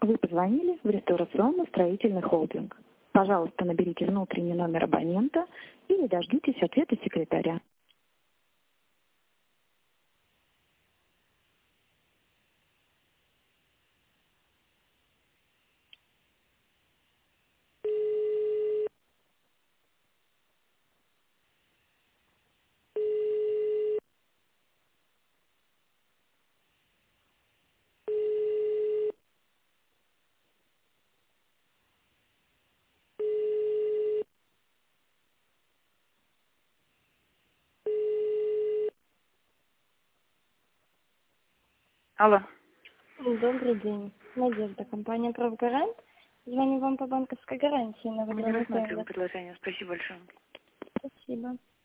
Вы позвонили в реставрационно-строительный холдинг. Пожалуйста, наберите внутренний номер абонента или дождитесь ответа секретаря. Алло. Добрый день. Надежда, компания «Правгарант». Звоню вам по банковской гарантии на Мы не выгодную рассматриваем стоимость. предложение. Спасибо большое. Спасибо.